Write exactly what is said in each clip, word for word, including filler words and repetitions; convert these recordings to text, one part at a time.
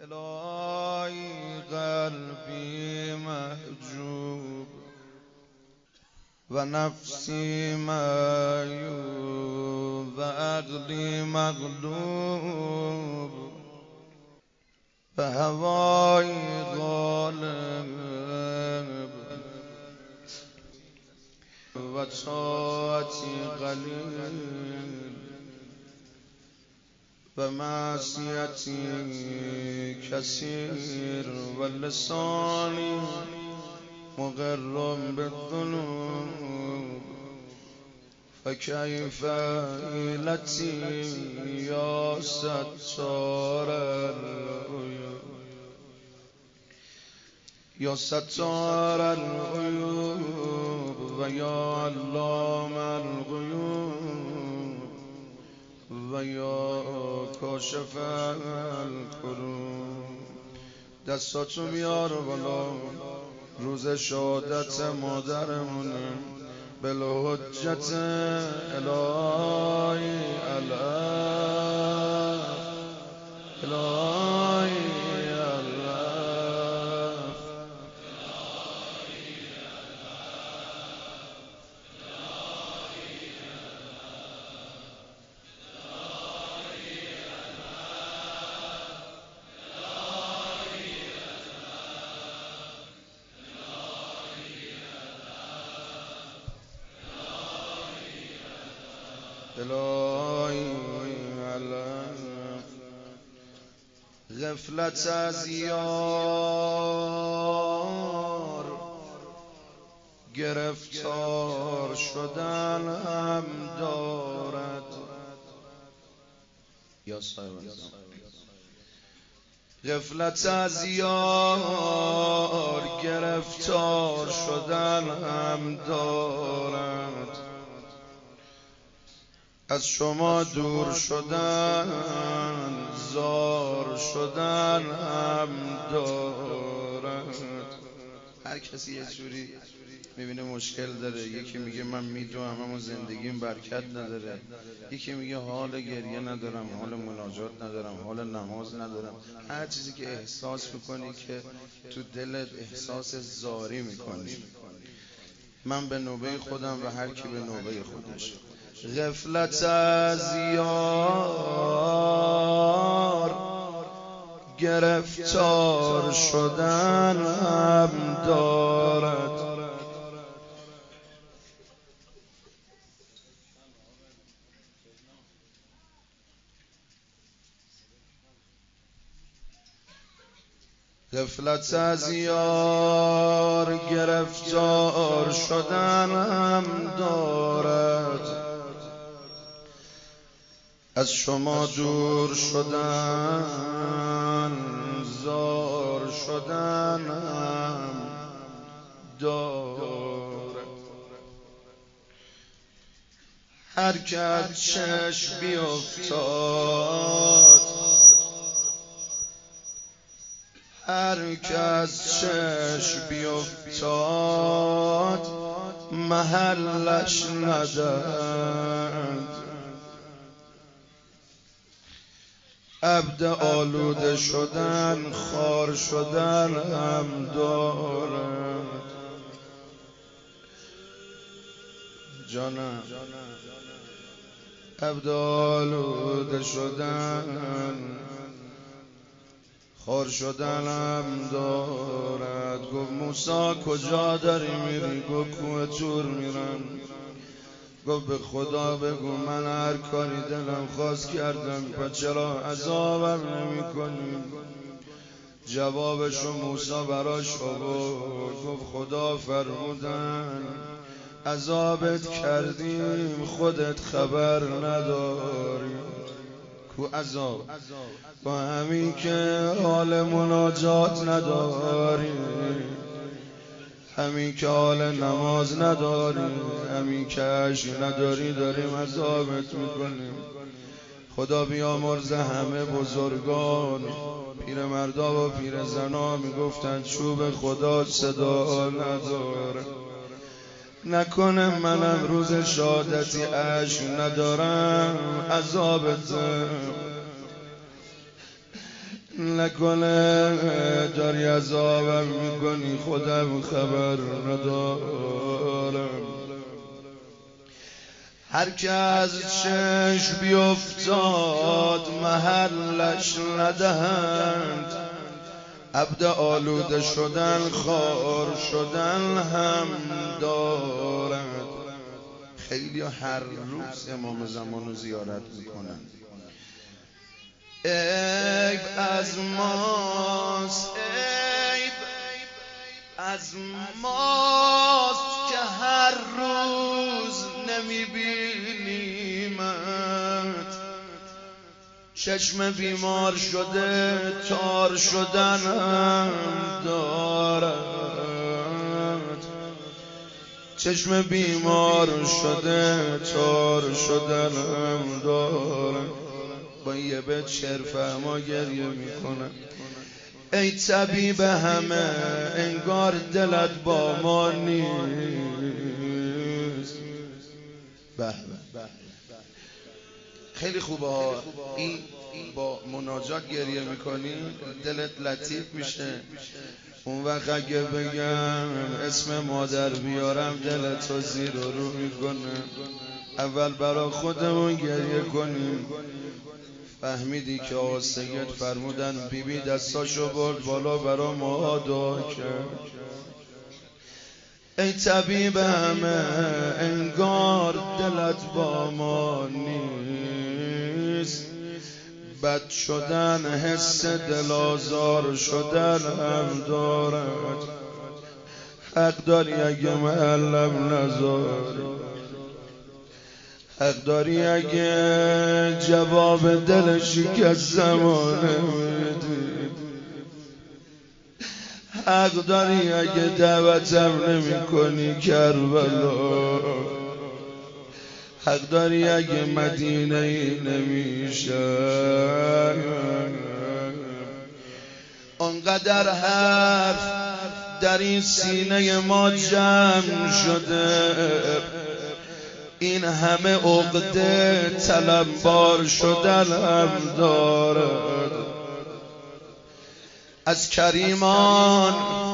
الهی قلبی محجوب و نفسی معیوب و عقلی مغلوب و هوای غالب و طاعتی قلیل و معصیتی کثیر و لسانی مقر بالذنوب فکیف حیلتی یا ستار العیوب یا ستار العیوب و یا علام الغیوب و یا کاشف الکروب. دستاتو بیار بالا، روز شهادت مادرمونه، بالحجت الهی الله الهی الله الهی علم. غفلت از یار گرفتار شدن هم دارد. یا صاحب غفلت از یار گرفتار شدن هم دارد، از شما دور شدن زار شدن هم دارد. هر کسی یه جوری میبینه مشکل داره. یکی میگه من میدونم اما زندگیم برکت نداره، یکی میگه حال گریه ندارم، حال مناجات ندارم، حال نماز ندارم. هر چیزی که احساس میکنی که تو دلت احساس زاری میکنی. من به نوبه خودم و هر کی به نوبه خودش. غفلت از یار گرفتار شدن هم دارد، غفلت از یار گرفتار شدن هم دارد، از شما دور شدن زار شدن هم دارد. هر که از چشم بیفتاد، هر که از چشم بیفتاد محلش ندهد. عبد آلوده شدن خار شدن هم دارد. جانم عبد آلوده شدن خار شدن هم دارد. گفت موسی کجا داری میری؟ گفت کوه طور میرم. گفت به خدا بگو من هر کاری دلم خواست کردم، پس چرا عذابم نمی کنی؟ جوابشو موسی براش آورد. گفت خدا فرمودن عذابت کردیم خودت خبر نداری. کو عذاب؟ با همین که حال مناجات نداری، همین که حال نماز نداری، همین که عشق نداری، داریم عذابت میکنیم. خدا بیامرز همه بزرگان پیرمردا و پیرزنا میگفتن چوب خدا صدا نداره. نکنه منم روز شهادتی عشق ندارم عذابت، نکنه داری عذابم میکنی خودم خبر ندارم. هر که از چشم بیفتاد محلش ندهند، عبد آلوده شدن خار شدن هم دارد. خیلی هر روز امام زمان رو زیارت میکنن. عیب از ماست، عیب از ماست که هر روز نمیبینیمت. چشم بیمار شده تار شدنم دارد. چشم بیمار شده تار شدنم دارد. با یه به چرفهما گریه میکنم. ای طبیب همه انگار دلت با ما نیست. به خیلی خوبه ها این با مناجات گریه میکنی دلت لطیف میشه. اون وقت اگه بگم اسم مادر بیارم دلتو زیر و رو میکنه. اول برا خودمون گریه کنیم. فهمیدی که آقا سید فرمودن بی بی دستاشو برد بالا برا ما دعا کرد. ای طبیب همه انگار دلت با ما نیست. بد شدن حس دل آزار شدن هم دارد. حق داری اگه معلم نذاری، حق داری اگه جواب دل شکست زمانه میدی، حق داری اگه دعوتم نمی کنی کربلا، حق داری اگه مدینه ای نمیشه. آنقدر حرف در این سینه ما جمع شده، این همه عقده طلبکار شدن هم دارد. از کریمان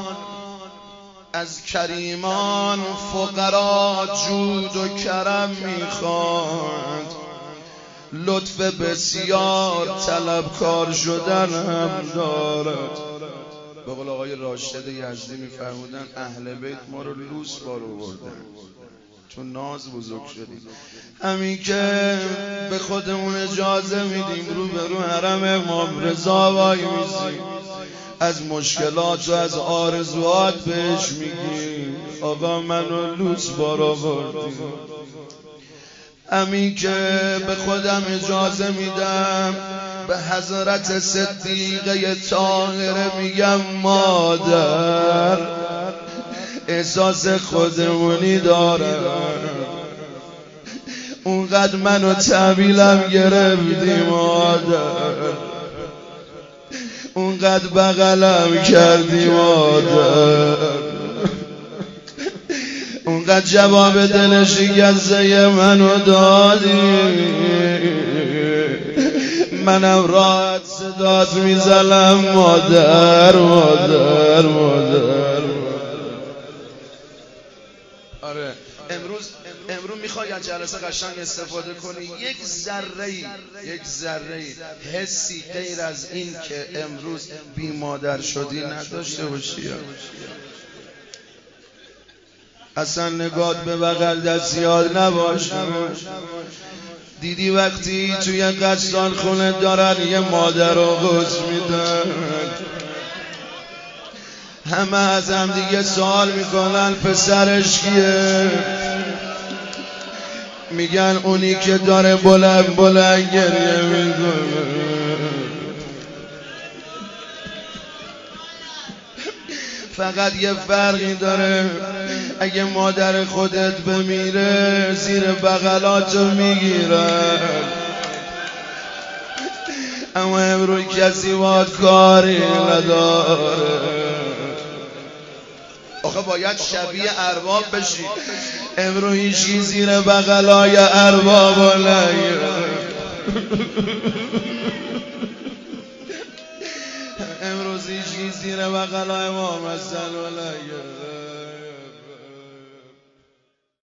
از کریمان فقرا جود و کرم میخواند. لطف بسیار طلبکار شدن هم دارد. به قول آقای راشد یزدی میفرمودن اهل بیت ما رو لوس بار آوردن، چون ناز بزرگ شدیم. همین که به خودمون اجازه میدیم رو به رو حرم امام رضا وای میزیم، از مشکلات و از آرزوات بهش میگیم آقا منو لوس بار آوردیم. همین که به خودم اجازه میدم به حضرت صدیقه طاهره میگم مادر، احساس خودمونی دارم. اونقدر منو طویلم گرفتی مادر، اونقدر بغلم کردی مادر، اونقدر جواب دل شکسته منو دادی. منم راحت صدات میزنم مادر مادر مادر. آره امروز امروز میخوای از جلسه قشنگ استفاده کنی، یک ذره یک ذره حسی غیر از این که امروز بی مادر شدی نداشته باشی. اصلا نگات به بغل دست یاد نباشه. دیدی وقتی توی قصدان خونه دارن یه مادر رو غوث میدن، همه از هم دیگه سوال میکنن پسرش کیه؟ میگن اونی که داره بلند بلند گریه میکنه. فقط یه فرقی داره، اگه مادر خودت بمیره زیر بغلاتو میگیرن، اما امروز کسی باید کاری نداره. آخه باید شبیه ارباب بشی. امروز هیچی زیر بغلای ارباب نگیره. امروز هیچ زیر بغل امام حسن ولیه